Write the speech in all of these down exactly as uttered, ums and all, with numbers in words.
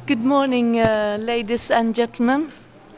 Good morning, uh, ladies and gentlemen.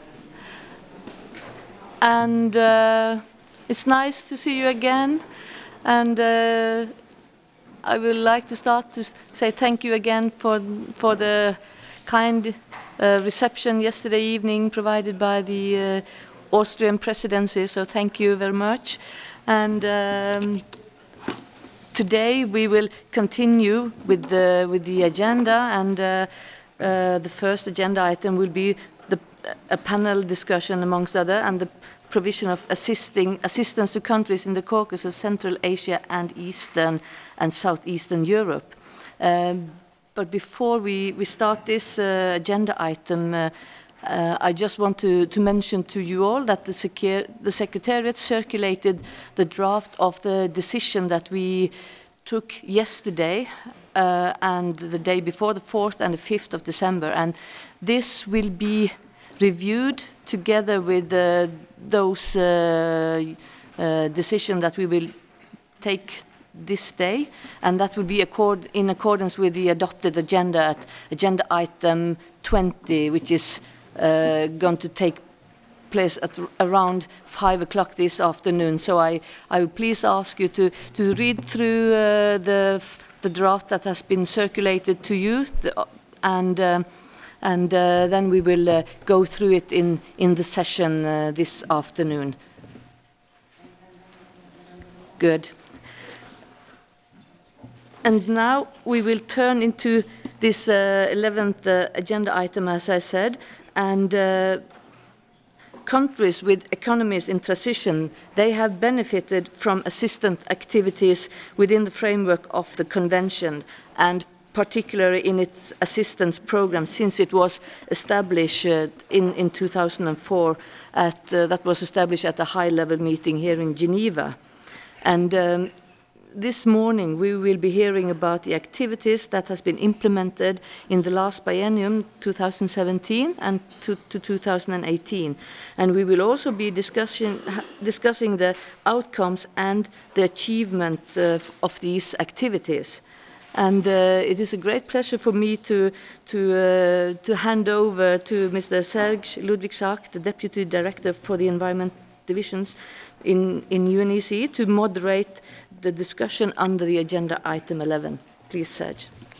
And uh, it's nice to see you again. And uh, I would like to start to say thank you again for for the kind uh, reception yesterday evening provided by the uh, Austrian presidency. So thank you very much. And um, today we will continue with the with the agenda, and uh, uh, the first agenda item will be the a panel discussion amongst other, and the provision of assisting assistance to countries in the Caucasus, Central Asia, and Eastern and Southeastern Europe. Um, but before we we start this uh, agenda item. Uh, Uh, I just want to, to mention to you all that the, secure, the Secretariat circulated the draft of the decision that we took yesterday uh, and the day before, the fourth and the fifth of December. And this will be reviewed together with uh, those uh, uh, decisions that we will take this day, and that will be accord in accordance with the adopted agenda at agenda item twenty, which is uh, going to take place at around five o'clock this afternoon. So I, I will please ask you to, to read through uh, the, the draft that has been circulated to you, the, and, um, and uh, then we will uh, go through it in, in the session uh, this afternoon. Good. And now we will turn into this uh, eleventh uh, agenda item, as I said, and uh, countries with economies in transition, they have benefited from assistance activities within the framework of the Convention, and particularly in its assistance program since it was established uh, in, in two thousand four, at, uh, that was established at a high-level meeting here in Geneva. And um, this morning we will be hearing about the activities that has been implemented in the last biennium two thousand seventeen and to, to two thousand eighteen, and we will also be discussing discussing the outcomes and the achievement uh, of these activities. And uh, it is a great pleasure for me to to uh, to hand over to Mister Serge Ludwigsak, the Deputy Director for the Environment Divisions in, in U N E C, to moderate the discussion under the agenda item eleven. Please, Serge.